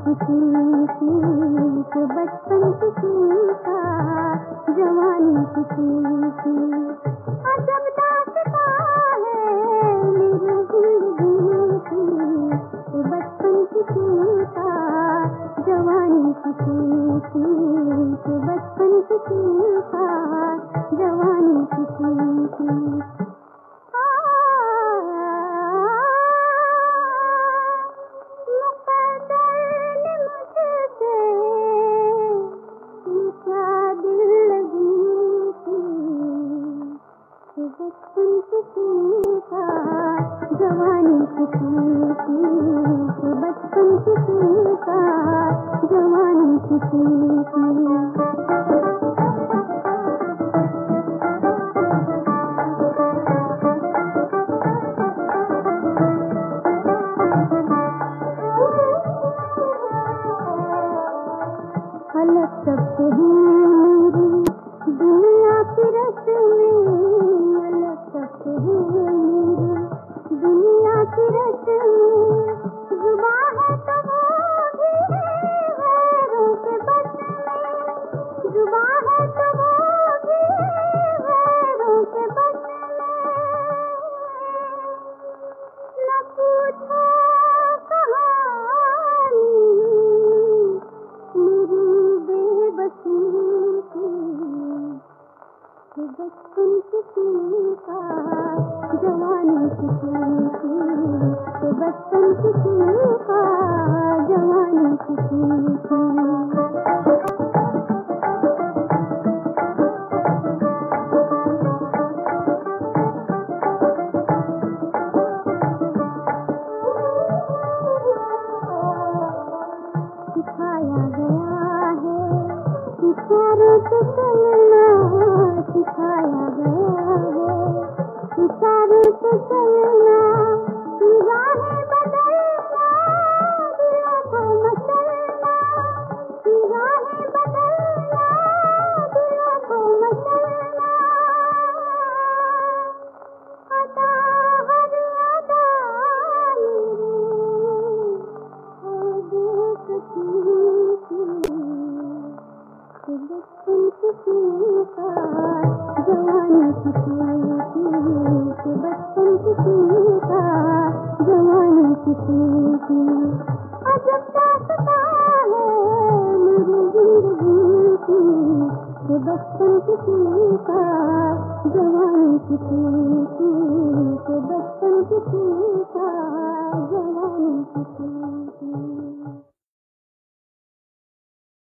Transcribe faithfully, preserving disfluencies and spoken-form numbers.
किसी की, के बचपन किसी का, जवानी किसी की। अजब दास्तां है मेरी जिंदगी की, के बचपन किसी का, जवानी किसी की, के बचपन किसी का, जवानी किसी की। बचपन किसी का, जवानी किसी की, के बचपन किसी का, जवानी किसी की। अलग शब्द हैं मेरी दुनिया की रस्में, अलग शब्द हैं मेरी दुनिया की रस्में। जुबां है तो वो भी है गैरों के बस में, जुबां है तो वो भी है गैरों के बस में। न पूछो कहानी मेरी बेबसी की, के बचपन किसी का, जवानी किसी की, के बचपन किसी का, जवानी किसी की। सिखाया गया है इशारों से चलना, सिखाया गया है इशारों से चलना। निगाहें बदलना, दिलों को मचलना, निगाहें बदलना, दिलों को मचलना। अदा हर अदा के बचपन किसी का, जवानी किसी की, के बचपन किसी का, जवानी किसी की। अजब दास्तां है मेरी जिंदगी की, के बचपन किसी का, जवानी किसी की, के बचपन किसी का,